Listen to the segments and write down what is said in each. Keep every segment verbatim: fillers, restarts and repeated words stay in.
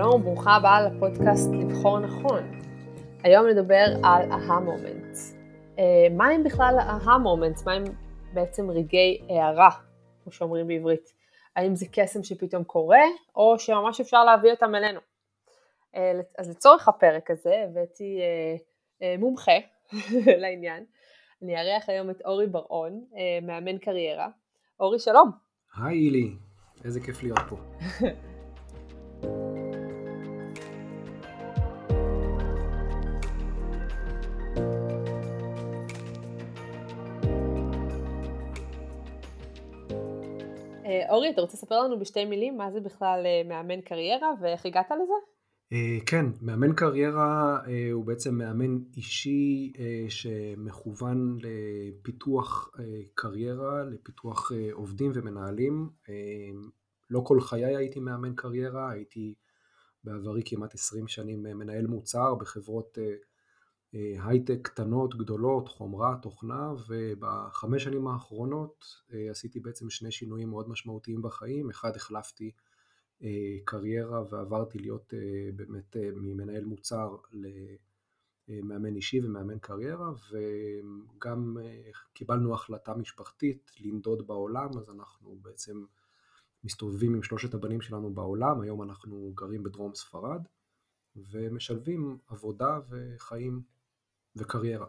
שלום וברוכה הבאה לפודקאסט לבחור נכון. היום נדבר על aha moments. מה הם בכלל aha moments? מה הם בעצם רגעי הערה, כמו שאומרים בעברית? האם זה קסם שפתאום קורה, או שממש אפשר להביא אותם אלינו? אז לצורך הפרק הזה הבאתי מומחה לעניין. אני ארח היום את אורי בר-און, מאמן קריירה. אורי, שלום. היי אילי, איזה כיף להיות פה. אורי, אתה רוצה לספר לנו בשתי מילים מה זה בכלל מאמן קריירה ואיך הגעת לזה? כן, מאמן קריירה הוא בעצם מאמן אישי שמכוון לפיתוח קריירה, לפיתוח עובדים ומנהלים. לא כל חיי הייתי מאמן קריירה, הייתי בעברי כמעט עשרים שנים מנהל מוצר בחברות הייטק קטנות, גדולות, חומרה, תוכנה, ובחמש שנים האחרונות עשיתי בעצם שני שינויים מאוד משמעותיים בחיים. אחד, החלפתי קריירה ועברתי להיות באמת ממנהל מוצר למאמן אישי ומאמן קריירה, וגם קיבלנו החלטה משפחתית לנדוד בעולם, אז אנחנו בעצם מסתובבים עם שלושת הבנים שלנו בעולם. היום אנחנו גרים בדרום ספרד ומשלבים עבודה וחיים וקריירה.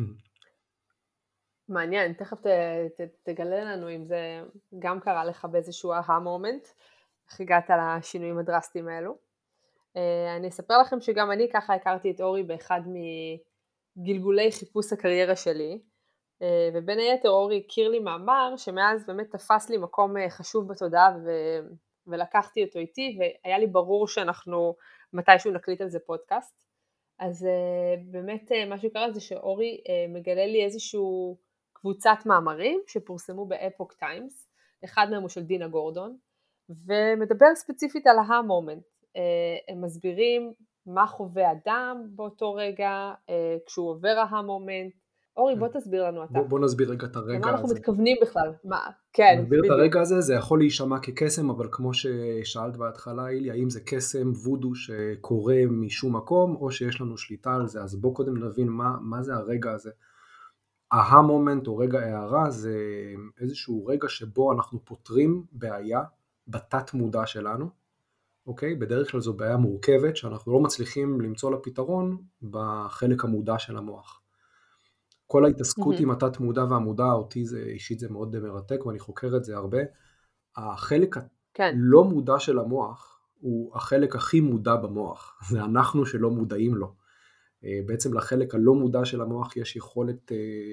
מעניין, תכף ת, ת, תגלה לנו אם זה גם קרה לך באיזשהו aha moment, איך הגעת לשינויים הדרסטיים האלו. אני אספר לכם שגם אני ככה הכרתי את אורי באחד מגלגולי חיפוש הקריירה שלי, ובין היתר אורי הכיר לי מאמר שמאז באמת תפס לי מקום חשוב בתודעה ו... ולקחתי אותו איתי, והיה לי ברור שאנחנו מתישהו נקליט על זה פודקאסט. אז באמת מה שקרה זה שאורי מגלה לי איזשהו קבוצת מאמרים שפורסמו באפוק טיימס, אחד מהם הוא של דינה גורדון, ומדבר ספציפית על aha moment. הם מסבירים מה חווה אדם באותו רגע, כשהוא עובר aha moment. אורי, בוא תסביר לנו אתה. בוא, בוא נסביר רגע את הרגע הזה. למה אנחנו מתכוונים בכלל? מה? כן, נסביר בדיוק. את הרגע הזה, זה יכול להישמע כקסם, אבל כמו ששאלת בהתחלה, אילי, האם זה קסם וודו שקורה משום מקום, או שיש לנו שליטה על זה? אז בוא קודם נבין מה, מה זה הרגע הזה. aha moment או רגע הערה זה איזשהו רגע שבו אנחנו פותרים בעיה בתת מודע שלנו, אוקיי? בדרך כלל זו בעיה מורכבת שאנחנו לא מצליחים למצוא לה פתרון בחלק המודע של המוח. כל ההתעסקות mm-hmm. עם התת מודע והמודע, אותי זה, אישית זה מאוד מרתק ואני חוקר את זה הרבה. החלק כן. הלא מודע של המוח הוא החלק הכי מודע במוח, זה אנחנו שלא מודעים לו. בעצם לחלק הלא מודע של המוח יש יכולת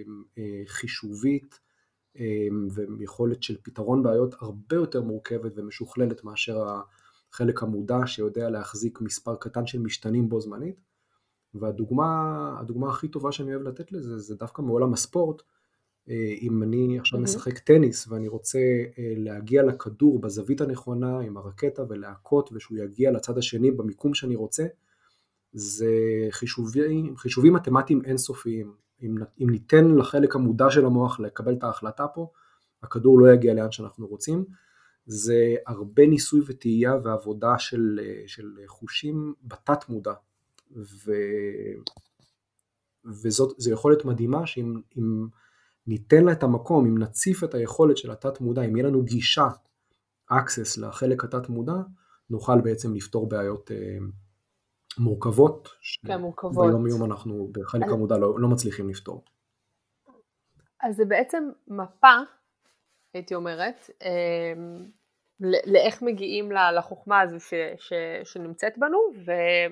חישובית ויכולת של פתרון בעיות הרבה יותר מורכבת ומשוכללת מאשר החלק המודע שיודע להחזיק מספר קטן של משתנים בו זמנית. והדוגמה, הדוגמה הכי טובה שאני אוהב לתת לזה זה דווקא מעולם הספורט. אם אני עכשיו mm-hmm. משחק טניס ואני רוצה להגיע לכדור בזווית הנכונה עם הרקטה ולהכות ושהוא יגיע לצד השני במיקום שאני רוצה, זה חישובים, חישובים מתמטיים אינסופיים. אם, אם ניתן לחלק המודע של המוח לקבל את ההחלטה פה, הכדור לא יגיע לאן שאנחנו רוצים. זה הרבה ניסוי וטעייה ועבודה של, של חושים בתת מודע. ו... וזאת, זו יכולת מדהימה שאם אם ניתן לה את המקום, אם נציף את היכולת של התת מודע, אם יהיה לנו גישה, access לחלק התת מודע, נוכל בעצם לפתור בעיות מורכבות, כן, מורכבות. ביום יום אנחנו בחלק אז... המודע לא, לא מצליחים לפתור. אז זה בעצם מפה, הייתי אומרת, לאיך מגיעים לחוכמה הזו ש, ש, שנמצאת בנו, ו,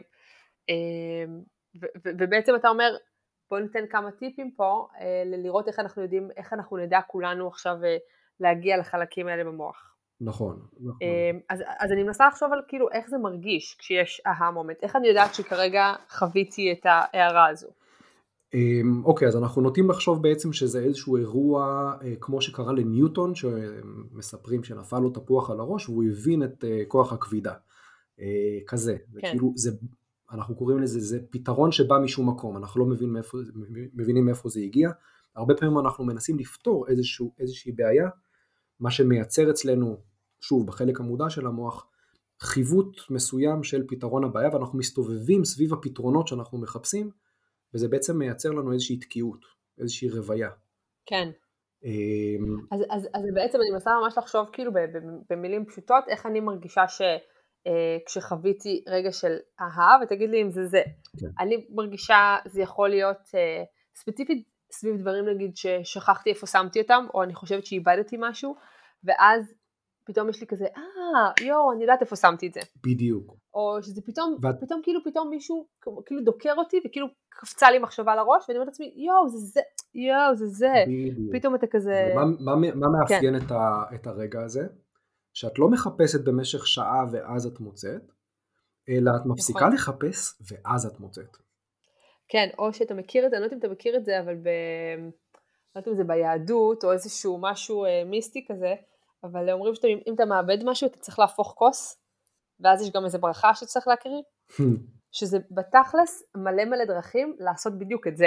ו, ו, ובעצם אתה אומר, בוא ניתן כמה טיפים פה, לראות איך אנחנו יודעים, איך אנחנו נדע כולנו עכשיו להגיע לחלקים האלה במוח. נכון, נכון. אז, אז אני מנסה לחשוב על כאילו איך זה מרגיש כשיש aha moment, איך אני יודעת שכרגע חוויתי את ההערה הזו? אוקיי, אז אנחנו נוטים לחשוב בעצם שזה איזשהו אירוע כמו שקרה לניוטון, שמספרים שנפל לו תפוח על הראש והוא הבין את כוח הכבידה, כזה, כן. וכאילו זה, אנחנו קוראים לזה, זה פתרון שבא משום מקום, אנחנו לא מבינים מאיפה, מבינים מאיפה זה הגיע, הרבה פעמים אנחנו מנסים לפתור איזשהו, איזושהי בעיה, מה שמייצר אצלנו, שוב, בחלק המודע של המוח, חיווט מסוים של פתרון הבעיה, ואנחנו מסתובבים סביב הפתרונות שאנחנו מחפשים, וזה בעצם מייצר לנו איזושהי תקיעות, איזושהי רוויה. כן. אמ, אז, אז, אז בעצם אני מנסה ממש לחשוב כאילו ב- ב- במילים פשוטות, איך אני מרגישה שכשחוויתי רגע של אהה, ותגיד לי אם זה זה. כן. אני מרגישה, זה יכול להיות אה, ספציפית סביב דברים נגיד ששכחתי איפה שמתי אותם, או אני חושבת שאיבדתי משהו, ואז פתאום יש לי כזה, אה, יו, אני יודעת איפה שמתי את זה. בדיוק. או שזה פתאום, ואת... פתאום כאילו פתאום מישהו כאילו דוקר אותי, וכאילו קפצה לי מחשבה לראש, ואני אומרת לעצמי, יו, זה זה, יו, זה זה. בדיוק. פתאום אתה כזה... מה, מה, מה מאפיין כן. את, ה, את הרגע הזה? שאת לא מחפשת במשך שעה ואז את מוצאת, אלא את מפסיקה נכון. לחפש ואז את מוצאת. כן, או שאתה מכיר את זה, אני לא יודעת אם אתה מכיר את זה, אבל ב... לא יודעת אם זה ביהדות, או איזשהו משהו אה, מיסטי כזה, אבל אומרים שאם אתה מאבד משהו, אתה צריך להפוך כוס, ואז יש גם איזו ברכה שצריך להקריא, שזה בתכלס מלא מלא דרכים לעשות בדיוק את זה.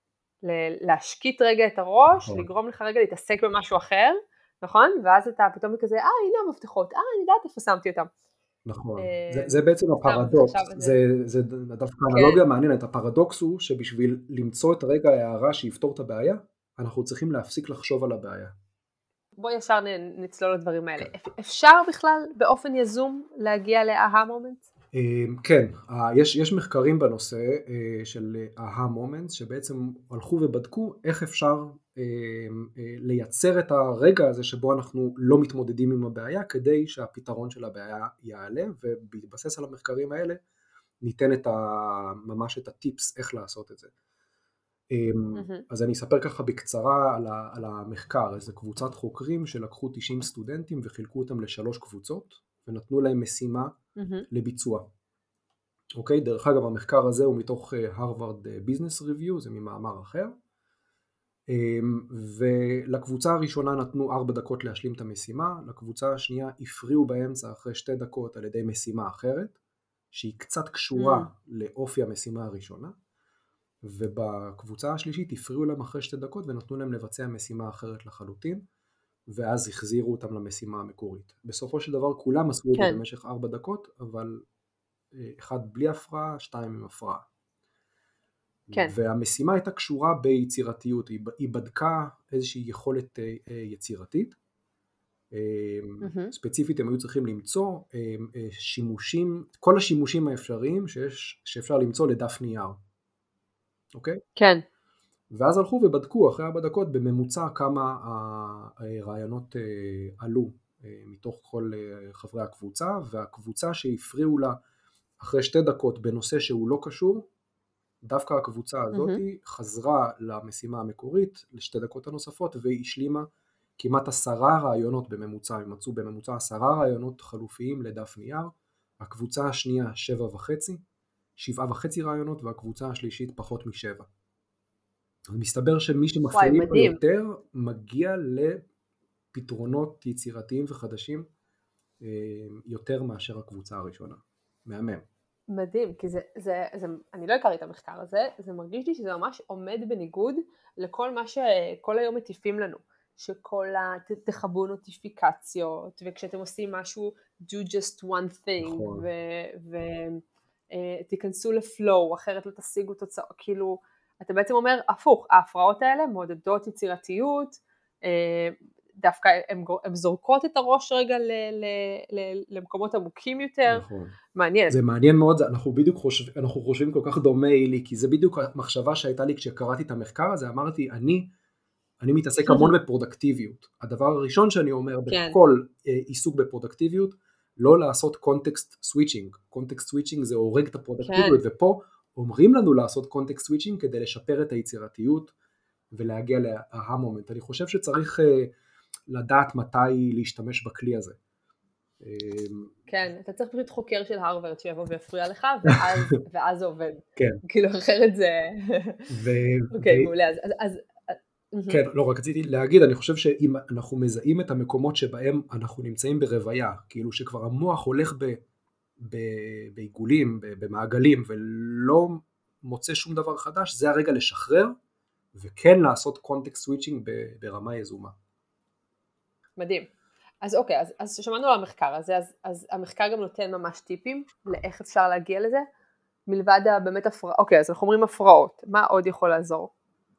להשקיט רגע את הראש, נכון. לגרום לך רגע להתעסק במשהו אחר, נכון? ואז אתה פתאום כזה, אה, הנה המפתחות, אה, אני יודעת איפה שמתי אותם. נכון, זה, זה בעצם הפרדוקס, זה, זה, זה דווקא כן. אנלוגיה מעניינת, הפרדוקס הוא שבשביל למצוא את הרגע ההערה שיפתור את הבעיה, אנחנו צריכים להפסיק לחשוב על הבעיה. בוא ישר נצלול לדברים האלה. כן. אפשר בכלל באופן יזום להגיע ל-aha moments? כן, יש, יש מחקרים בנושא של aha moments שבעצם הלכו ובדקו איך אפשר לייצר את הרגע הזה שבו אנחנו לא מתמודדים עם הבעיה כדי שהפתרון של הבעיה יעלה, ובהתבסס על המחקרים האלה ניתן את ה, ממש את הטיפס איך לעשות את זה. Mm-hmm. אז אני אספר ככה בקצרה על, ה, על המחקר. איזו קבוצת חוקרים שלקחו תשעים סטודנטים וחילקו אותם לשלוש קבוצות ונתנו להם משימה mm-hmm. לביצוע. אוקיי, דרך אגב המחקר הזה הוא מתוך הרווארד ביזנס ריוויו, זה ממאמר אחר. ולקבוצה הראשונה נתנו ארבע דקות להשלים את המשימה, לקבוצה השנייה הפריעו באמצע אחרי שתי דקות על ידי משימה אחרת, שהיא קצת קשורה mm. לאופי המשימה הראשונה, ובקבוצה השלישית הפריעו להם אחרי שתי דקות ונתנו להם לבצע משימה אחרת לחלוטין, ואז החזירו אותם למשימה המקורית. בסופו של דבר כולם עשו כן. את זה במשך ארבע דקות, אבל אחד בלי הפרעה, שתיים עם הפרעה. כן. והמשימה הייתה קשורה ביצירתיות, היא בדקה איזושהי יכולת יצירתית, mm-hmm. ספציפית הם היו צריכים למצוא שימושים, כל השימושים האפשריים שיש, שאפשר למצוא לדף נייר, אוקיי? כן. ואז הלכו ובדקו אחרי ארבע דקות בממוצע כמה הרעיונות עלו מתוך כל חברי הקבוצה, והקבוצה שהפריעו לה אחרי שתי דקות בנושא שהוא לא קשור, דווקא הקבוצה הזאת mm-hmm. חזרה למשימה המקורית לשתי דקות הנוספות והיא השלימה כמעט עשרה רעיונות בממוצע, הם מצאו בממוצע עשרה רעיונות חלופיים לדף נייר, הקבוצה השנייה שבע וחצי, שבעה וחצי רעיונות והקבוצה השלישית פחות משבע. מסתבר שמי שמפריעים לו יותר מגיע לפתרונות יצירתיים וחדשים יותר מאשר הקבוצה הראשונה. מהמם. מדהים, כי זה, זה, זה, אני לא הכרתי את המחקר הזה, זה מרגיש לי שזה ממש עומד בניגוד לכל מה שכל היום מטיפים לנו, שכל ה... תחבו נוטיפיקציות, וכשאתם עושים משהו, do just one thing, נכון. ותיכנסו לפלואו, אחרת לא תשיגו תוצאות, כאילו, אתה בעצם אומר, הפוך, ההפרעות האלה מעודדות יצירתיות, דווקא הן זורקות את הראש רגע ל, ל, ל, למקומות עמוקים יותר, נכון. מעניין. זה מעניין מאוד, אנחנו בדיוק חושב, אנחנו חושבים כל כך דומה לי, כי זה בדיוק המחשבה שהייתה לי כשקראתי את המחקר הזה, אמרתי, אני, אני מתעסק המון בפרודקטיביות. הדבר הראשון שאני אומר, כן. בכל עיסוק בפרודקטיביות, לא לעשות קונטקסט סוויצ'ינג. קונטקסט סוויצ'ינג זה הורג את הפרודקטיביות, כן. ופה אומרים לנו לעשות קונטקסט סוויצ'ינג כדי לשפר את היצירתיות, ולהגיע ל-aha moment. אני חושב שצריך לדעת מתי להשתמש בכלי הזה. כן, אתה צריך פשוט חוקר של הרווארד שיבוא ויפריע לך, ואז, ואז זה עובד. כן. כאילו אחרת זה... אוקיי, מעולה. אז... כן, לא, רק רציתי להגיד, אני חושב שאם אנחנו מזהים את המקומות שבהם אנחנו נמצאים ברוויה, כאילו שכבר המוח הולך בעיגולים, במעגלים, ולא מוצא שום דבר חדש, זה הרגע לשחרר, וכן לעשות קונטקסט סוויצ'ינג ברמה יזומה. מדהים. אז אוקיי, אז, אז שמענו על המחקר הזה, אז, אז המחקר גם נותן ממש טיפים לאיך אפשר להגיע לזה, מלבד באמת הפרעות, אוקיי, אז אנחנו אומרים הפרעות, מה עוד יכול לעזור?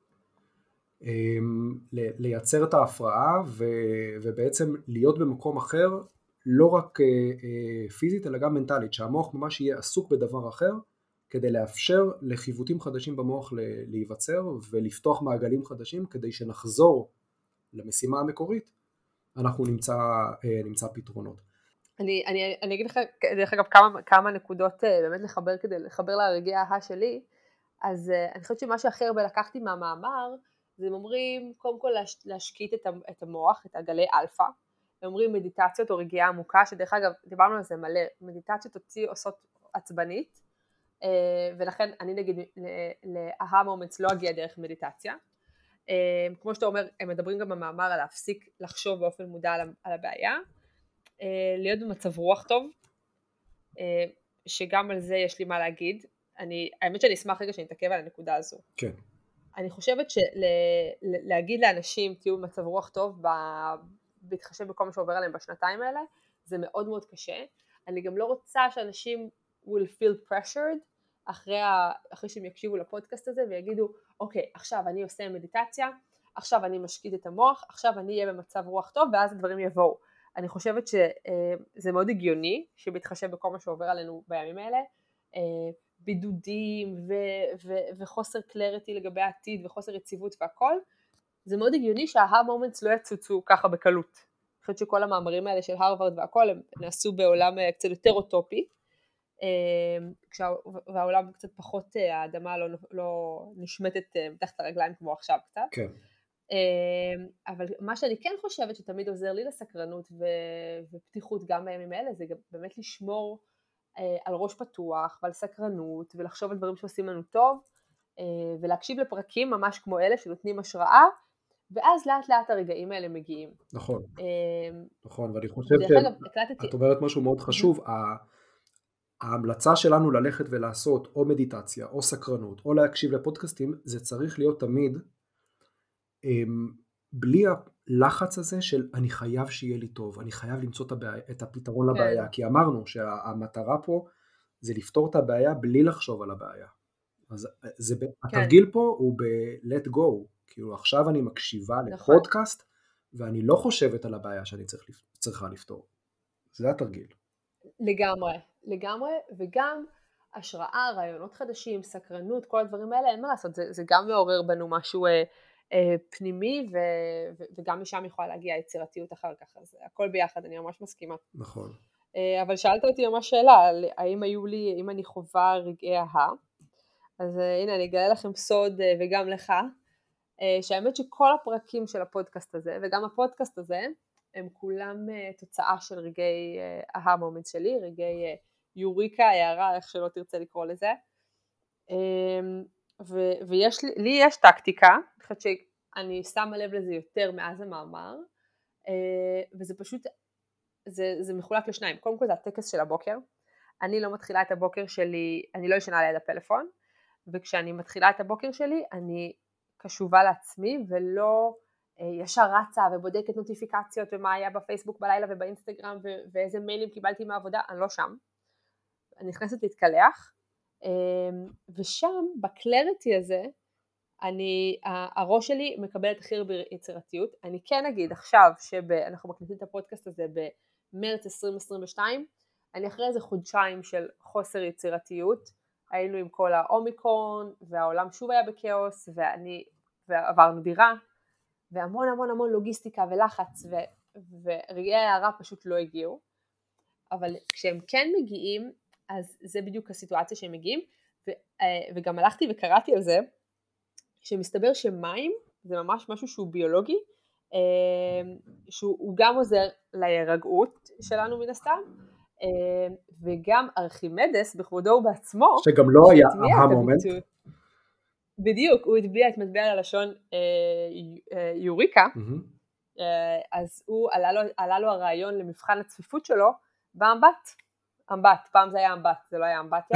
לייצר את ההפרעה ובעצם להיות במקום אחר, לא רק פיזית אלא גם מנטלית, שהמוח ממש יהיה עסוק בדבר אחר, כדי לאפשר לחיווטים חדשים במוח להיווצר ולפתוח מעגלים חדשים, כדי שנחזור למשימה המקורית, אנחנו נמצא, נמצא פתרונות. אני, אני, אני אגיד לך, דרך אגב, כמה, כמה נקודות באמת לחבר כדי לחבר להרגעי ההה שלי, אז אני חושבת שמה שהכי הרבה לקחתי מהמאמר, זה הם אומרים, קודם כל להש, להשקיט את, את המוח, את הגלי אלפא, הם אומרים מדיטציות או רגיעה עמוקה, שדרך אגב, דיברנו על זה מלא, מדיטציות אותי עושות עצבנית, ולכן אני נגיד להה מומנטס לא אגיע דרך מדיטציה, כמו שאתה אומר, הם מדברים גם במאמר על להפסיק לחשוב באופן מודע על הבעיה, להיות במצב רוח טוב, שגם על זה יש לי מה להגיד, אני, האמת שאני אשמח רגע שנתעכב על הנקודה הזו. כן. אני חושבת שלהגיד לאנשים תהיו במצב רוח טוב, בהתחשב בכל מה שעובר עליהם בשנתיים האלה, זה מאוד מאוד קשה. אני גם לא רוצה שאנשים will feel pressured, אחרי, ה, אחרי שהם יקשיבו לפודקאסט הזה ויגידו, אוקיי, עכשיו אני עושה מדיטציה, עכשיו אני משקיט את המוח, עכשיו אני אהיה במצב רוח טוב, ואז הדברים יבואו. אני חושבת שזה מאוד הגיוני, שבהתחשב בכל מה שעובר עלינו בימים האלה, בידודים ו- ו- וחוסר קלריטי לגבי העתיד וחוסר יציבות והכל, זה מאוד הגיוני שההה מומנטס לא יצוצו ככה בקלות. אני חושבת שכל המאמרים האלה של הרווארד והכל, הם נעשו בעולם קצת יותר אוטופי, והעולם קצת פחות, האדמה לא, לא נשמטת מתחת הרגליים כמו עכשיו קצת. כן. אבל מה שאני כן חושבת שתמיד עוזר לי לסקרנות ופתיחות גם בימים האלה, זה גם באמת לשמור על ראש פתוח ועל סקרנות ולחשוב על דברים שעושים לנו טוב, ולהקשיב לפרקים ממש כמו אלה שנותנים השראה, ואז לאט לאט הרגעים האלה מגיעים. נכון, נכון, ואני חושב שאת אומרת משהו מאוד חשוב, ההמלצה שלנו ללכת ולעשות או מדיטציה או סקרנות או להקשיב לפודקאסטים, זה צריך להיות תמיד בלי הלחץ הזה של אני חייב שיהיה לי טוב, אני חייב למצוא את, הבעיה, את הפתרון כן. לבעיה, כי אמרנו שהמטרה פה זה לפתור את הבעיה בלי לחשוב על הבעיה. אז זה, כן. התרגיל פה הוא ב-let go, כאילו עכשיו אני מקשיבה נכון. לפודקאסט, ואני לא חושבת על הבעיה שאני צריך, צריכה לפתור. זה התרגיל. לגמרי, לגמרי, וגם השראה, רעיונות חדשים, סקרנות, כל הדברים האלה, אין מה לעשות, זה, זה גם מעורר בנו משהו אה, אה, פנימי, ו, ו, וגם משם יכולה להגיע יצירתיות אחר כך, אז הכל ביחד, אני ממש מסכימה. נכון. אה, אבל שאלת אותי ממש שאלה, האם היו לי, אם אני חווה רגעי ההה, אז uh, הנה אני אגלה לכם סוד uh, וגם לך, uh, שהאמת שכל הפרקים של הפודקאסט הזה, וגם הפודקאסט הזה, הם כולם uh, תוצאה של רגעי ההה מומנט שלי, רגעי uh, יוריקה, הערה, איך שלא תרצה לקרוא לזה. Um, ו- ויש לי, לי יש טקטיקה, אני חושבת שאני שמה לב לזה יותר מאז המאמר, uh, וזה פשוט, זה, זה מחולק לשניים. קודם כל זה הטקס של הבוקר, אני לא מתחילה את הבוקר שלי, אני לא ישנה ליד הפלאפון, וכשאני מתחילה את הבוקר שלי, אני קשובה לעצמי, ולא אה, ישר רצה ובודקת נוטיפיקציות, ומה היה בפייסבוק בלילה ובאינסטגרם, ו- ואיזה מיילים קיבלתי מהעבודה, אני לא שם. אני נכנסת להתקלח, אה, ושם, בקלריטי הזה, אני, הראש שלי מקבלת הכי הרבה יצירתיות. אני כן אגיד עכשיו, שאנחנו מקליטים את הפודקאסט הזה במרץ עשרים עשרים ושתיים, אני אחרי איזה חודשיים של חוסר יצירתיות, היינו עם כל האומיקרון, והעולם שוב היה בכאוס, ואני, ועברנו דירה, והמון המון המון לוגיסטיקה ולחץ, ו, ורגעי ההערה פשוט לא הגיעו, אבל כשהם כן מגיעים, אז זה בדיוק הסיטואציה שהם מגיעים, ו, וגם הלכתי וקראתי על זה, שמסתבר שמים, זה ממש משהו שהוא ביולוגי, שהוא גם עוזר להירגעות שלנו מן הסתם, וגם ארכימדס בכבודו ובעצמו, שגם לא היה המומנט, בדיוק, הוא הטביע את מטבע הלשון יוריקה, אז הוא עלה לו, עלה לו הרעיון למבחן הצפיפות שלו באמבט, אמבט, פעם זה היה אמבט, זה לא היה אמבטיה,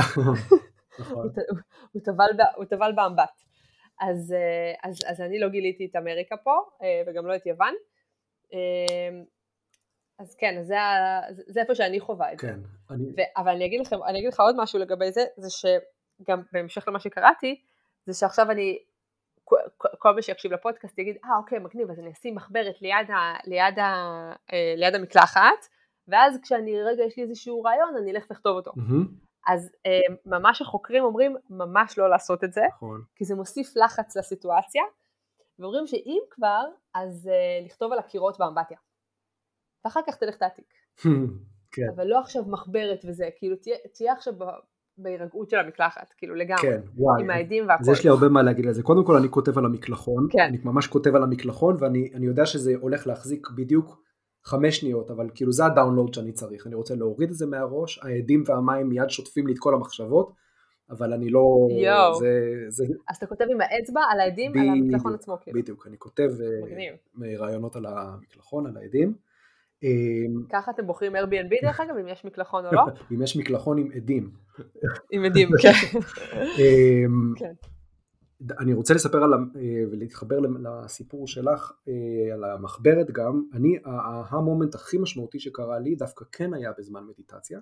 הוא טבל באמבט, אז, אז, אז אני לא גיליתי את אמריקה פה, וגם לא את יוון, אז כן, זה, זה איפה שאני חווה את כן, זה. אני... ו, אבל אני אגיד לכם, אני אגיד לך עוד משהו לגבי זה, זה שגם בהמשך למה שקראתי, זה שעכשיו אני, כל מי שיקשיב לפודקאסט יגיד, אה אוקיי, מגניב, אז אני אשים מחברת ליד, ה, ליד, ה, ליד המקלחת, ואז כשאני רגע יש לי איזשהו רעיון, אני אלך לכתוב אותו. Mm-hmm. אז ממש החוקרים אומרים, ממש לא לעשות את זה, נכון. כי זה מוסיף לחץ לסיטואציה, ואומרים שאם כבר, אז לכתוב על הקירות באמבטיה. ואחר כך תלך תעתיק. כן. אבל לא עכשיו מחברת וזה, כאילו תהיה, תהיה עכשיו בהירגעות של המקלחת, כאילו לגמרי. כן, וואי. עם העדים והכל. אז יש לי הרבה מה להגיד על זה. קודם כל אני כותב על המקלחון, כן. אני ממש כותב על המקלחון, ואני אני יודע שזה הולך להחזיק בדיוק חמש שניות, אבל כאילו זה הדאונלוד שאני צריך. אני רוצה להוריד את זה מהראש, העדים והמים מיד שוטפים לי את כל המחשבות, אבל אני לא... יואו. זה, זה... אז אתה כותב עם האצבע על העדים, ב... על המקלחון בדיוק, עצמו. כאילו. בדיוק, אני כותב מגניב. רעיונות על המקלחון, על העדים. ככה אתם בוחרים Airbnb דרך אגב, אם יש מקלחון או לא? אם יש מקלחון עם עדים. עם עדים, כן. כן. אני רוצה לספר על, ולהתחבר לסיפור שלך על המחברת גם. אני, המומנט הכי משמעותי שקרה לי דווקא כן היה בזמן מדיטציה.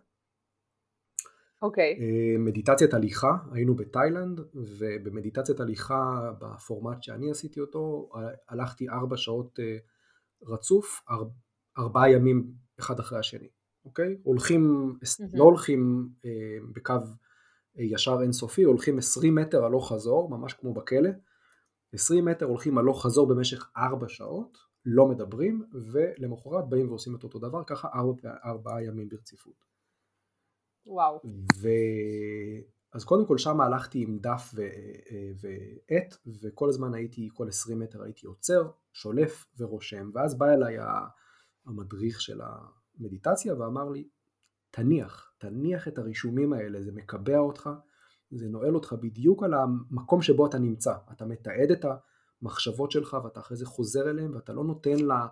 אוקיי. מדיטציית הליכה, היינו בתאילנד, ובמדיטציית הליכה בפורמט שאני עשיתי אותו, הלכתי ארבע שעות רצוף, ארבעה ימים אחד אחרי השני. אוקיי? הולכים, לא הולכים בקו ישר אינסופי, הולכים עשרים מטר הלוך חזור, ממש כמו בכלא, עשרים מטר הולכים הלוך חזור במשך ארבע שעות, לא מדברים, ולמחרת באים ועושים את אותו דבר, ככה ארבע, ארבעה ימים ברציפות. וואו. ו... אז קודם כל שם הלכתי עם דף ו... ועט, וכל הזמן הייתי, כל עשרים מטר הייתי עוצר, שולף ורושם, ואז בא אליי המדריך של המדיטציה ואמר לי, תניח, תניח את הרישומים האלה, זה מקבע אותך, זה נועל אותך בדיוק על המקום שבו אתה נמצא, אתה מתעד את המחשבות שלך ואתה אחרי זה חוזר אליהם, ואתה לא נותן לה,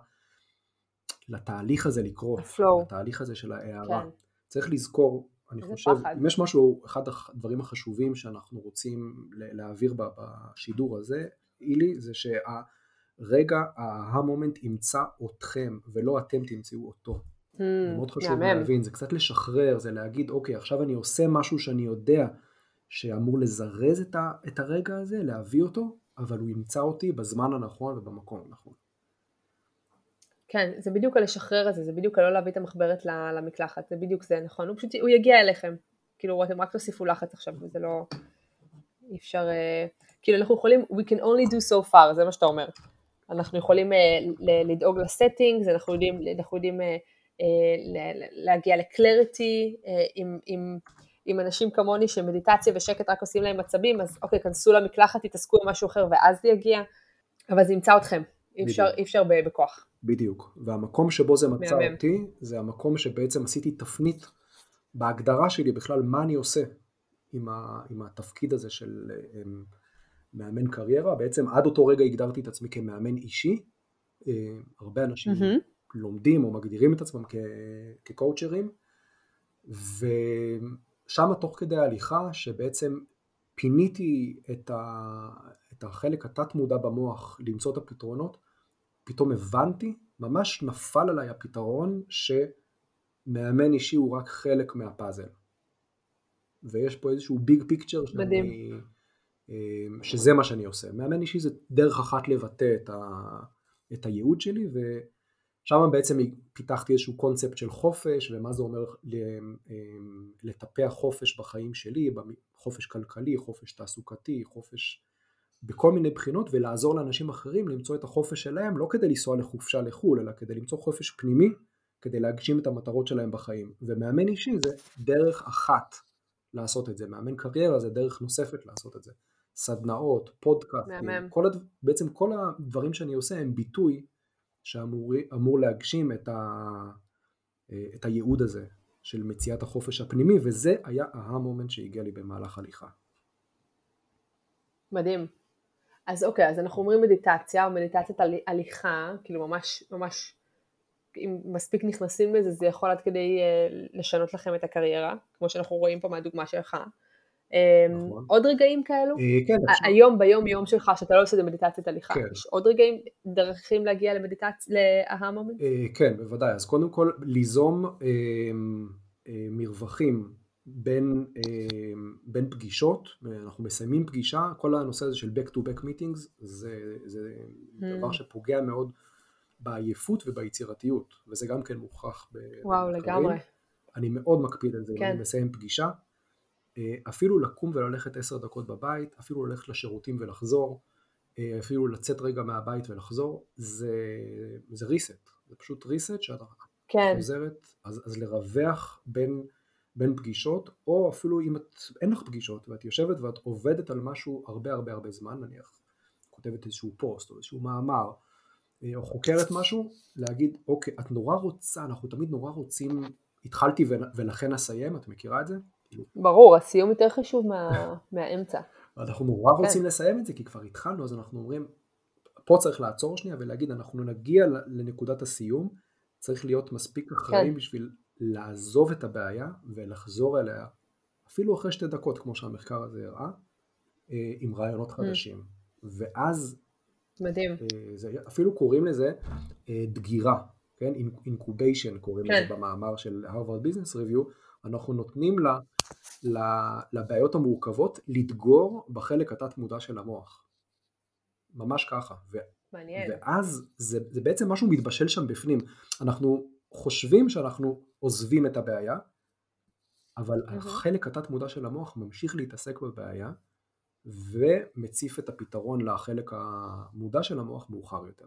לתהליך הזה לקרות, לתהליך הזה של ההערה. כן. צריך לזכור, אני חושב, פחד. אם יש משהו, אחד הדברים החשובים שאנחנו רוצים להעביר בשידור הזה, אילי, זה שהרגע, המומנט ימצא אתכם, ולא אתם תמצאו אותו. זה מאוד חשוב להבין, זה קצת לשחרר, זה להגיד, אוקיי, עכשיו אני עושה משהו שאני יודע שאמור לזרז את, ה, את הרגע הזה, להביא אותו, אבל הוא ימצא אותי בזמן הנכון ובמקום הנכון. כן, זה בדיוק על לשחרר את זה, זה בדיוק על לא להביא את המחברת למקלחת, זה בדיוק זה, נכון? הוא פשוט, הוא יגיע אליכם, כאילו, אתם רק תוסיפו לחץ עכשיו, וזה לא, אי אפשר, כאילו, אנחנו יכולים, we can only do so far, זה מה שאתה אומר. אנחנו יכולים לדאוג לסטינג, אנחנו יודעים, אנחנו יודעים, להגיע לקלריטי, עם, עם, עם אנשים כמוני שמדיטציה ושקט רק עושים להם מצבים, אז אוקיי, כנסו למקלחת, תתעסקו עם משהו אחר ואז זה יגיע, אבל זה ימצא אתכם, אי אפשר, אי אפשר בכוח. בדיוק, והמקום שבו זה מצא מהמם. אותי, זה המקום שבעצם עשיתי תפנית בהגדרה שלי בכלל מה אני עושה עם, ה, עם התפקיד הזה של מאמן קריירה, בעצם עד אותו רגע הגדרתי את עצמי כמאמן אישי, הרבה אנשים mm-hmm. לומדים או מגדירים את עצמם כקואוצ'רים, ושם תוך כדי ההליכה שבעצם פיניתי את, ה, את החלק התת מודע במוח למצוא את הפתרונות, פתאום הבנתי, ממש נפל עליי הפתרון שמאמן אישי הוא רק חלק מהפאזל. ויש פה איזשהו ביג פיקצ'ר שאני, שזה מה שאני עושה. מאמן אישי זה דרך אחת לבטא את, ה, את הייעוד שלי, ושם בעצם פיתחתי איזשהו קונספט של חופש, ומה זה אומר לטפח חופש בחיים שלי, חופש כלכלי, חופש תעסוקתי, חופש בכל מיני בחינות, ולעזור לאנשים אחרים למצוא את החופש שלהם, לא כדי לנסוע לחופשה לחול, אלא כדי למצוא חופש פנימי, כדי להגשים את המטרות שלהם בחיים. ומאמן אישי זה דרך אחת לעשות את זה. מאמן קריירה זה דרך נוספת לעשות את זה. סדנאות, פודקאסטים, כל הד... בעצם כל הדברים שאני עושה הם ביטוי שאמור אמור להגשים את, ה... את הייעוד הזה של מציאת החופש הפנימי, וזה היה המומנט שהגיע לי במהלך הליכה. מדהים. אז אוקיי, אז אנחנו אומרים מדיטציה, או מדיטציית הליכה, כאילו ממש, ממש, אם מספיק נכנסים לזה, זה יכול עד כדי לשנות לכם את הקריירה, כמו שאנחנו רואים פה מהדוגמה שלך. נכון. עוד רגעים כאלו? כן, אפשר. היום ביום יום שלך, שאתה לא עושה את מדיטציית הליכה, כן. יש עוד רגעים, דרכים להגיע למדיטציה, להה מומנט? כן, בוודאי. אז קודם כל, ליזום מרווחים בין, בין פגישות, אנחנו מסיימים פגישה, כל הנושא הזה של back to back meetings, זה, זה דבר שפוגע מאוד בעייפות וביצירתיות, וזה גם כן מוכח במחקרים. וואו, לגמרי. אני מאוד מקפיד על זה, כן. אני מסיים פגישה, אפילו לקום וללכת עשר דקות בבית, אפילו ללכת לשירותים ולחזור, אפילו לצאת רגע מהבית ולחזור, זה, זה ריסט, זה פשוט ריסט שאתה כן. חוזרת, אז, אז לרווח בין, בין פגישות, או אפילו אם את, אין לך פגישות, ואת יושבת ואת עובדת על משהו הרבה הרבה הרבה זמן, נניח, כותבת איזשהו פוסט או איזשהו מאמר, או חוקרת משהו, להגיד, אוקיי, את נורא רוצה, אנחנו תמיד נורא רוצים, התחלתי ולכן אסיים, את מכירה את זה? ברור, הסיום יותר חשוב מה, מהאמצע. אנחנו נורא רוצים לסיים את זה, כי כבר התחלנו, אז אנחנו אומרים, פה צריך לעצור שנייה ולהגיד, אנחנו נגיע לנקודת הסיום, צריך להיות מספיק אחראים בשביל לעזוב את הבעיה ולחזור אליה, אפילו אחרי שתי דקות, כמו שהמחקר הזה הראה, עם רעיונות חדשים. ואז, מדהים. זה, אפילו קוראים לזה דגירה, כן? אינקוביישן קוראים לזה במאמר של Harvard Business Review, אנחנו נותנים לה, לבעיות המורכבות לדגור בחלק התת מודע של המוח. ממש ככה. ו- מעניין. ואז זה, זה בעצם משהו מתבשל שם בפנים. אנחנו חושבים שאנחנו עוזבים את הבעיה, אבל mm-hmm. החלק התת מודע של המוח ממשיך להתעסק בבעיה, ומציף את הפתרון לחלק המודע של המוח מאוחר יותר.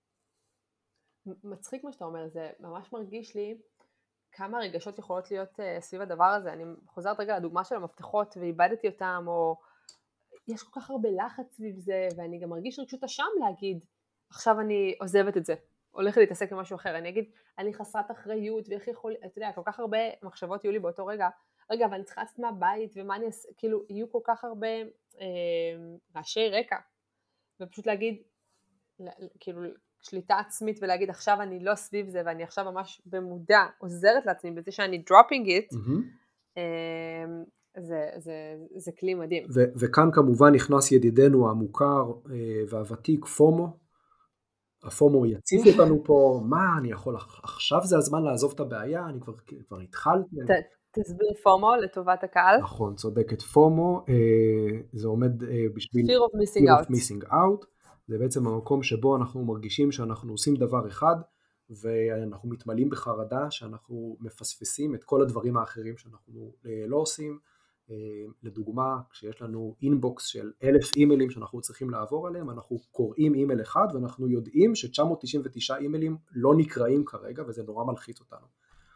מצחיק מה שאתה אומר, זה ממש מרגיש לי כמה רגשות יכולות להיות uh, סביב הדבר הזה. אני חוזרת רגע לדוגמה של המפתחות ואיבדתי אותם, או יש כל כך הרבה לחץ סביב זה, ואני גם מרגיש רגשות אשם להגיד, עכשיו אני עוזבת את זה, הולכת להתעסק עם משהו אחר. אני אגיד, אני חסרת אחריות, ואיך יכול, אתה יודע, כל כך הרבה מחשבות יהיו לי באותו רגע, רגע, אבל אני צריכה לצאת מהבית, ומה אני אעשה, כאילו, יהיו כל כך הרבה אה, רעשי רקע, ופשוט להגיד, כאילו, שליטה עצמית ולהגיד עכשיו אני לא סביב זה ואני עכשיו ממש במודע עוזרת לעצמי בזה שאני dropping it, mm-hmm. זה, זה, זה כלי מדהים. ו- וכאן כמובן נכנס ידידנו המוכר והוותיק פומו, הפומו יציף אותנו פה, מה אני יכול, עכשיו זה הזמן לעזוב את הבעיה, אני כבר, כבר התחלתי. ת, תסביר פומו לטובת הקהל. נכון, צודקת, פומו, זה עומד בשביל fear of missing fear out. of missing out. זה בעצם המקום שבו אנחנו מרגישים שאנחנו עושים דבר אחד, ואנחנו מתמלאים בחרדה שאנחנו מפספסים את כל הדברים האחרים שאנחנו לא עושים. לדוגמה, כשיש לנו אינבוקס של אלף אימיילים שאנחנו צריכים לעבור עליהם, אנחנו קוראים אימייל אחד, ואנחנו יודעים ש-תשע מאות תשעים ותשע אימיילים לא נקראים כרגע, וזה נורא מלחיץ אותנו.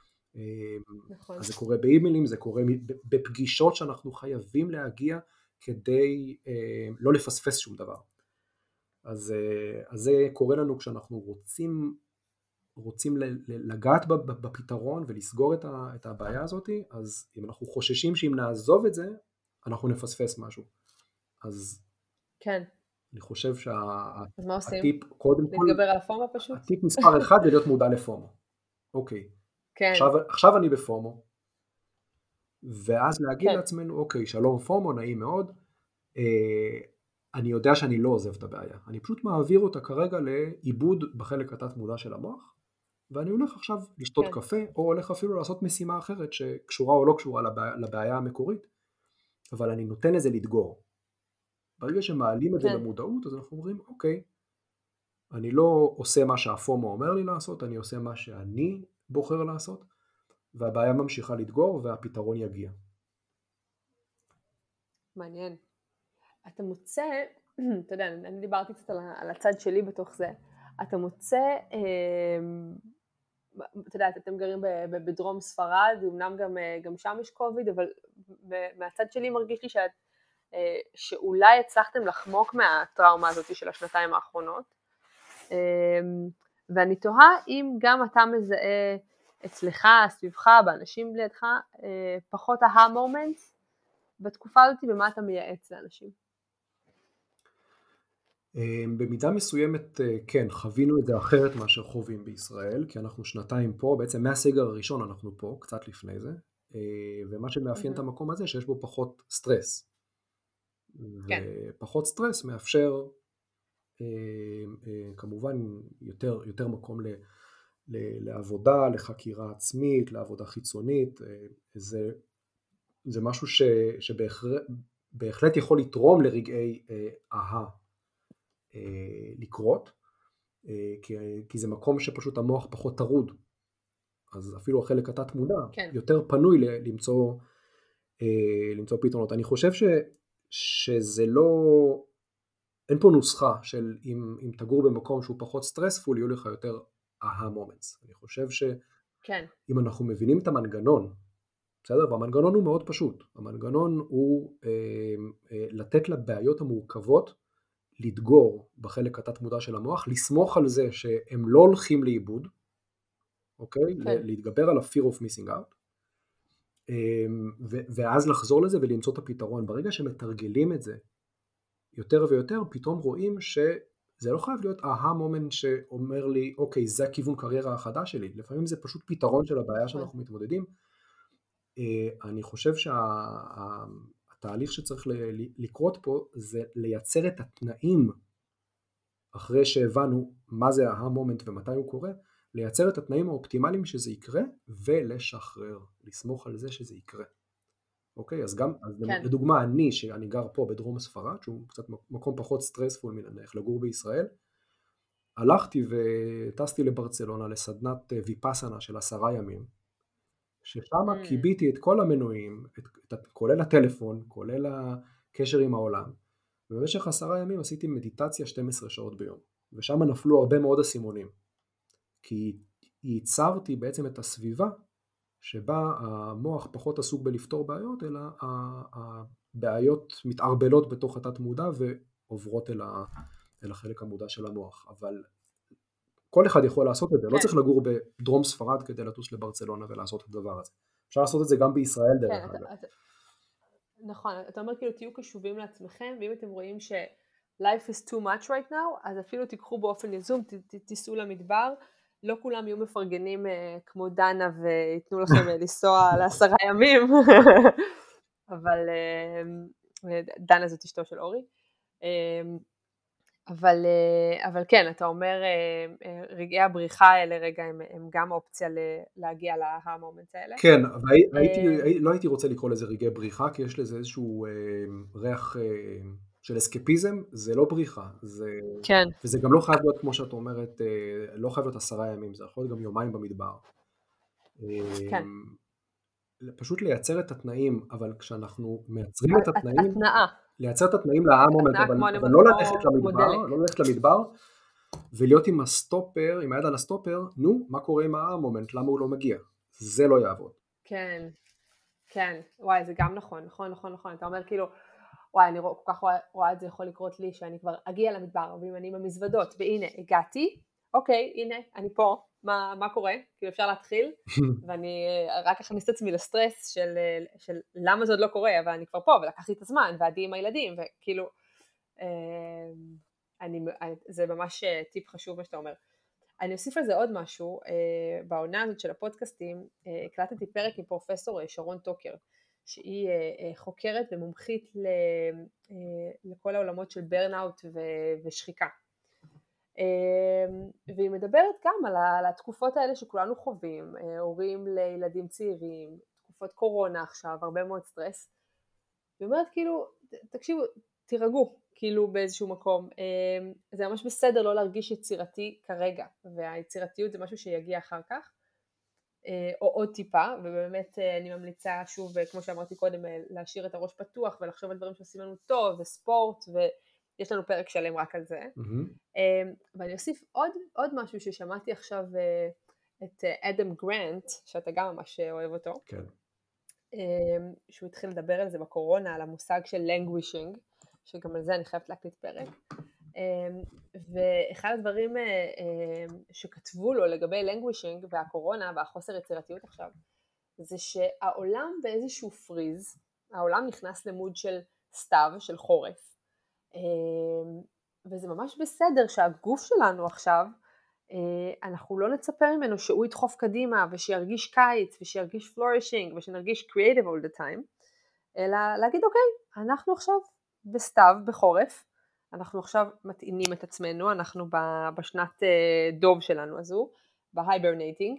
נכון. אז זה קורה באימיילים, זה קורה בפגישות שאנחנו חייבים להגיע, כדי לא לפספס שום דבר. אז, אז זה קורה לנו כשאנחנו רוצים, רוצים לגעת בפתרון ולסגור את, ה, את הבעיה הזאת, אז אם אנחנו חוששים שאם נעזוב את זה, אנחנו נפספס משהו. אז כן. אני חושב אז מה עושים? שהטיפ, קודם כל, להתגבר על הפומו פשוט? הטיפ מספר אחד זה להיות מודע לפומו. אוקיי. כן. עכשיו, עכשיו אני בפומו, ואז להגיד כן. לעצמנו, אוקיי, שלום פומו, נעים מאוד, אה, אני יודע שאני לא עוזב את הבעיה, אני פשוט מעביר אותה כרגע לעיבוד בחלק התת מודע של המוח, ואני הולך עכשיו לשתות כן. קפה, או הולך אפילו לעשות משימה אחרת שקשורה או לא קשורה לבעיה, לבעיה המקורית, אבל אני נותן לזה לדגור. ברגע שמעלים את כן. זה למודעות, אז אנחנו אומרים, אוקיי, אני לא עושה מה שהפומו אומר לי לעשות, אני עושה מה שאני בוחר לעשות, והבעיה ממשיכה לדגור והפתרון יגיע. מעניין. אתה מוצא, אתה יודע, אני דיברתי קצת על הצד שלי בתוך זה, אתה מוצא, אתה יודע, אתם גרים בדרום ספרד, אמנם גם, גם שם יש קוביד, אבל מהצד שלי מרגיש לי שאת, שאולי הצלחתם לחמוק מהטראומה הזאת של השנתיים האחרונות, ואני תוהה אם גם אתה מזהה אצלך, סביבך, באנשים לידך, פחות ההה מומנטס, בתקופה הזאת במה אתה מייעץ לאנשים? במידה מסוימת כן, חווינו את זה אחרת מאשר חווים בישראל, כי אנחנו שנתיים פה, בעצם מהסגר הראשון אנחנו פה, קצת לפני זה, ומה שמאפיין את המקום הזה שיש בו פחות סטרס. כן. ופחות סטרס מאפשר כמובן יותר, יותר מקום ל, ל, לעבודה, לחקירה עצמית, לעבודה חיצונית. זה, זה משהו ש, שבהחלט בהחלט יכול לתרום לרגעי אהה לקרות, כי, כי זה מקום שפשוט המוח פחות טרוד. אז אפילו החלק התת מודע כן. יותר פנוי למצוא, למצוא פתרונות. אני חושב ש, שזה לא, אין פה נוסחה של אם, אם תגור במקום שהוא פחות סטרספול, יהיו לך יותר אהה מומנטס. אני חושב שאם כן. אנחנו מבינים את המנגנון, בסדר? והמנגנון הוא מאוד פשוט. המנגנון הוא אה, אה, לתת לבעיות המורכבות לדגור בחלק התת מודע של המוח, לסמוך על זה שהם לא הולכים לאיבוד, אוקיי? כן. להתגבר על ה-fear of missing out, ואז לחזור לזה ולמצוא את הפתרון. ברגע שמתרגלים את זה יותר ויותר, פתאום רואים שזה לא חייב להיות אהה מומנט שאומר לי, אוקיי, זה הכיוון קריירה החדש שלי. לפעמים זה פשוט פתרון של הבעיה שאנחנו מתמודדים. אני חושב שהתהליך שצריך לקרות פה זה לייצר את התנאים, אחרי שהבנו מה זה אהה מומנט ומתי הוא קורה, לייצר את התנאים האופטימליים שזה יקרה, ולשחרר, לסמוך על זה שזה יקרה. אוקיי, אז גם, אז כן. לדוגמה, אני, שאני גר פה בדרום ספרד, שהוא קצת מקום פחות סטרספול מנניח לגור בישראל, הלכתי וטסתי לברצלונה לסדנת ויפאסנה של עשרה ימים, ששם mm. קיביתי את כל המנועים, את, את, כולל הטלפון, כולל הקשר עם העולם, ובמשך עשרה ימים עשיתי מדיטציה שתים עשרה שעות ביום, ושם נפלו הרבה מאוד הסימונים, כי ייצרתי בעצם את הסביבה, שבה המוח פחות עסוק בלפתור בעיות, אלא הבעיות מתערבלות בתוך התת מודע ועוברות אל, ה, אל החלק המודע של המוח. אבל כל אחד יכול לעשות את זה, כן. לא צריך לגור בדרום ספרד כדי לטוס לברצלונה ולעשות את הדבר הזה. אפשר לעשות את זה גם בישראל דרך כן, אגב. אתה, אתה, נכון, אתה אומר כאילו תהיו קשובים לעצמכם, ואם אתם רואים ש life is too much right now, אז אפילו תיקחו באופן יזום, ת, ת, תיסעו למדבר, לא כולם יהיו מפרגנים uh, כמו דנה ויתנו לכם uh, לנסוע לעשרה ימים, אבל uh, דנה זאת אשתו של אורי, uh, אבל, uh, אבל כן, אתה אומר uh, uh, רגעי הבריחה האלה רגע הם, הם גם אופציה ל, להגיע להה מומנטס האלה. כן, אבל הייתי, uh, לא הייתי רוצה לקרוא לזה רגעי בריחה, כי יש לזה איזשהו uh, ריח uh, של אסקפיזם, זה לא בריחה, זה... כן. וזה גם לא חייב להיות, כמו שאת אומרת, לא חייב להיות עשרה ימים, זה יכול להיות גם יומיים במדבר. כן. פשוט לייצר את התנאים, אבל כשאנחנו מייצרים את התנאים, התנאה. לייצר את התנאים להה מומנט, אבל, אבל לא ללכת למדבר, לא ללכת למדבר, ולהיות עם הסטופר, עם היד על הסטופר, נו, מה קורה עם ההה מומנט, למה הוא לא מגיע? זה לא יעבוד. כן, כן, וואי, זה גם נכון, נכון, נכון, נכון, אתה אומר כאילו, וואי, אני כל כך רואה, רואה את זה יכול לקרות לי, שאני כבר אגיע למדבר, ואם אני עם המזוודות, והנה, הגעתי, אוקיי, הנה, אני פה, מה, מה קורה? כאילו אפשר להתחיל, ואני רק אכניס את עצמי לסטרס של, של למה זה עוד לא קורה, אבל אני כבר פה, ולקחתי את הזמן, ועדי עם הילדים, וכאילו, אני, זה ממש טיפ חשוב מה שאתה אומר. אני אוסיף על זה עוד משהו, בעונה הזאת של הפודקאסטים, הקלטתי פרק עם פרופסור שרון טוקר, שהיא חוקרת ומומחית לכל העולמות של ברנאוט ושחיקה. והיא מדברת גם על התקופות האלה שכולנו חווים, הורים לילדים צעירים, תקופות קורונה עכשיו, הרבה מאוד סטרס. והיא אומרת כאילו, תקשיבו, תירגעו, כאילו באיזשהו מקום. זה ממש בסדר לא להרגיש יצירתי כרגע, והיצירתיות זה משהו שיגיע אחר כך. או עוד טיפה, ובאמת אני ממליצה שוב, כמו שאמרתי קודם, להשאיר את הראש פתוח ולחשוב על דברים שעושים לנו טוב, וספורט, ויש לנו פרק שלם רק על זה. Mm-hmm. ואני אוסיף עוד, עוד משהו ששמעתי עכשיו, את אדם גרנט, שאתה גם ממש אוהב אותו, כן. שהוא התחיל לדבר על זה בקורונה, על המושג של languishing, שגם על זה אני חייבת להקליט פרק. ואחד הדברים שכתבו לו לגבי languishing והקורונה והחוסר יצירתיות עכשיו, זה שהעולם באיזשהו פריז, העולם נכנס למוד של סתיו, של חורף, וזה ממש בסדר שהגוף שלנו עכשיו אנחנו לא נצפה ממנו שהוא ידחוף קדימה ושירגיש קיץ ושירגיש flourishing ושנרגיש creative all the time, אלא להגיד אוקיי, אנחנו עכשיו בסתיו, בחורף, אנחנו עכשיו מתאימים את עצמנו, אנחנו בשנת דוב שלנו הזו, בהיברנטינג,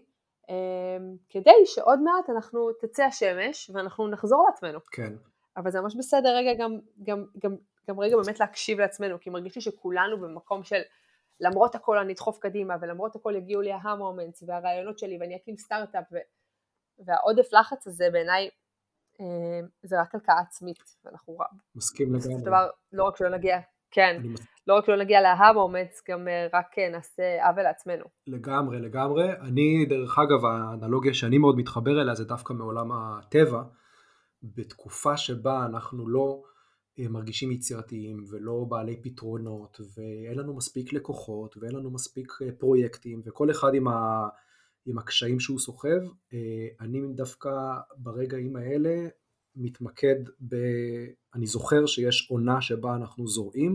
כדי שעוד מעט אנחנו תצא השמש ואנחנו נחזור לעצמנו. כן. אבל זה ממש בסדר רגע גם, גם, גם, גם רגע באמת להקשיב לעצמנו, כי מרגיש לי שכולנו במקום של למרות הכל אני אדחוף קדימה, ולמרות הכל הגיעו לי ההמומנטס והרעיונות שלי, ואני אקים סטארט-אפ, ו... והעודף לחץ הזה בעיניי, אה, זה רק הלקאה עצמית, ואנחנו מסכים לגמרי. דבר, לא רק שלא נגיע, כן, לא רק שלא נגיע להמומנטס, גם רק נעשה עוול לעצמנו. לגמרי, לגמרי. אני, דרך אגב, האנלוגיה שאני מאוד מתחבר אליה, זה דווקא מעולם הטבע, בתקופה שבה אנחנו לא מרגישים יצירתיים ולא בעלי פתרונות, ואין לנו מספיק לקוחות, ואין לנו מספיק פרויקטים, וכל אחד עם, ה, עם הקשיים שהוא סוחב. אני דווקא ברגעים האלה מתמקד ב... אני זוכר שיש עונה שבה אנחנו זורעים,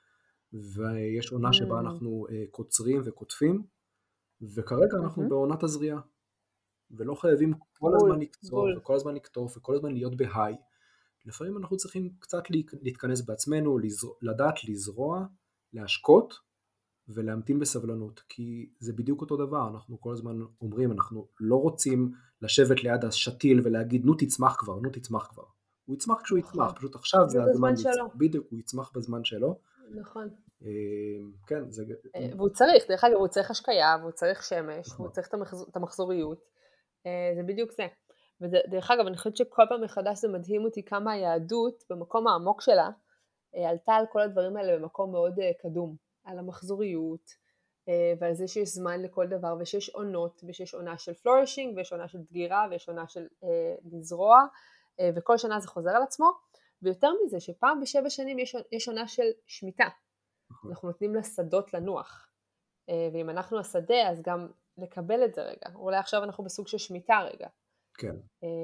ויש עונה שבה אנחנו קוצרים וכותפים, וכרגע אנחנו בעונת הזריעה, ולא חייבים כל הזמן לקצור, וכל הזמן לקטוף, וכל הזמן להיות בהיי. לפעמים אנחנו צריכים קצת להתכנס בעצמנו, לדעת לזרוע, להשקות, ולהמתין בסבלנות, כי זה בדיוק אותו דבר. אנחנו כל הזמן אומרים, אנחנו לא רוצים לשבת ליד השתיל ולהגיד, נו תצמח כבר, נו תצמח כבר. הוא יצמח כשהוא יצמח, פשוט עכשיו זה הזמן שלו. בדיוק, הוא יצמח בזמן שלו. נכון. כן, זה... והוא צריך, דרך אגב, הוא צריך השקיה, והוא צריך שמש, והוא צריך את המחזוריות. זה בדיוק זה. ודרך אגב, אני חושבת שכל פעם מחדש זה מדהים אותי כמה היהדות, במקום העמוק שלה, עלתה על כל הדברים האלה במקום מאוד קדום. על המחזוריות, ועל זה שיש זמן לכל דבר, ושיש עונות, ושיש עונה של flourishing, ויש עונה של דגירה, ויש עונה של לזרוע, וכל שנה זה חוזר על עצמו, ויותר מזה, שפעם בשבע שנים יש, יש עונה של שמיטה. אנחנו נותנים לשדות לנוח, ואם אנחנו השדה, אז גם לקבל את זה רגע. אולי עכשיו אנחנו בסוג של שמיטה רגע. כן.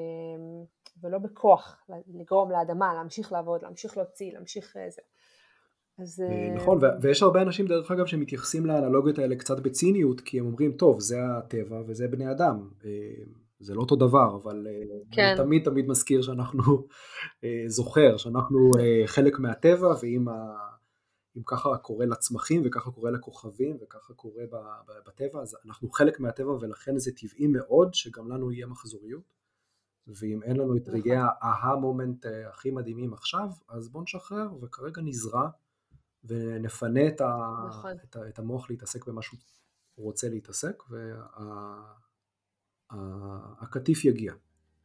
ולא בכוח, לגרום לאדמה, להמשיך לעבוד, להמשיך להוציא, להמשיך זה. אז... נכון, ויש הרבה אנשים דרך אגב שמתייחסים לאנלוגיות האלה קצת בציניות, כי הם אומרים, טוב, זה הטבע וזה בני אדם. זה לא אותו דבר, אבל כן. אני תמיד תמיד מזכיר שאנחנו זוכר, שאנחנו חלק מהטבע, ואם ה... אם ככה קורה לצמחים, וככה קורה לכוכבים, וככה קורה בטבע, אז אנחנו חלק מהטבע, ולכן זה טבעי מאוד שגם לנו יהיה מחזוריות, ואם אין לנו את רגעי ההמומנט הכי מדהימים עכשיו, אז בוא נשחרר, וכרגע נזרע, ונפנה את, ה... נכון. את, ה... את המוח להתעסק במה שהוא רוצה להתעסק, והקטיף וה... יגיע.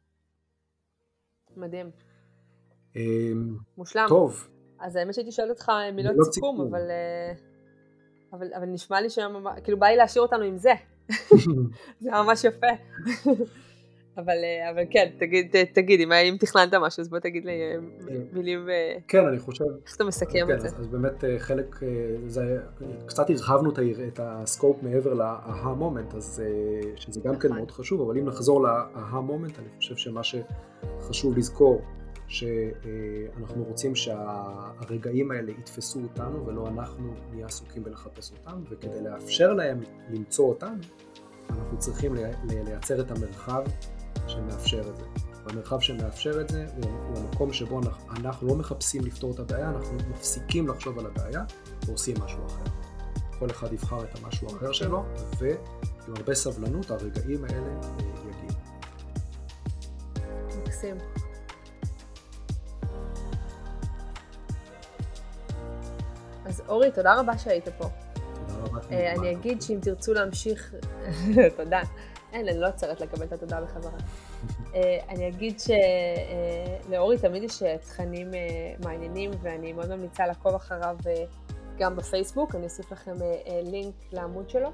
מדהים. אמ... מושלם. טוב. אז האמת שהייתי שואלת אותך מילות סיכום, סיכום. אבל, אבל, אבל נשמע לי שממש, כאילו בא לי להשאיר אותנו עם זה. זה ממש יפה. אבל, אבל כן, תגיד, תגיד, אם תכננת משהו, אז בוא תגיד לי מילים. כן, אני חושב. איך אתה מסכם כן, את זה? אז, אז באמת חלק, זה, קצת הרחבנו את הסקופ מעבר לה-aha moment, אז שזה גם כן מאוד חשוב, אבל אם נחזור לה-aha moment, אני חושב שמה שחשוב לזכור, שאנחנו רוצים שהרגעים האלה יתפסו אותנו, ולא אנחנו נהיה עסוקים בלחפש אותם, וכדי לאפשר להם למצוא אותנו, אנחנו צריכים לייצר את המרחב שמאפשר את זה. והמרחב שמאפשר את זה הוא, הוא המקום שבו אנחנו, אנחנו לא מחפשים לפתור את הבעיה, אנחנו מפסיקים לחשוב על הבעיה ועושים משהו אחר. כל אחד יבחר את המשהו האחר שלו, ועם הרבה סבלנות הרגעים האלה יגיעו. מקסים. אז אורי, תודה רבה שהיית פה. תודה רבה. אני אגיד שאם תרצו להמשיך, תודה. אין, אני לא צריכה לקבל את התודה בחזרה. אני אגיד שלאורי תמיד יש תכנים מעניינים, ואני מאוד ממליצה לעקוב אחריו גם בפייסבוק. אני אוסיף לכם לינק לעמוד שלו.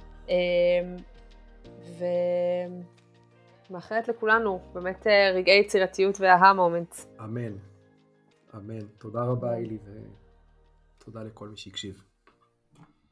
ומאחלת לכולנו באמת רגעי יצירתיות וההמומנט. אמן. אמן. תודה רבה, אילי, ותודה לכל מי שהקשיב.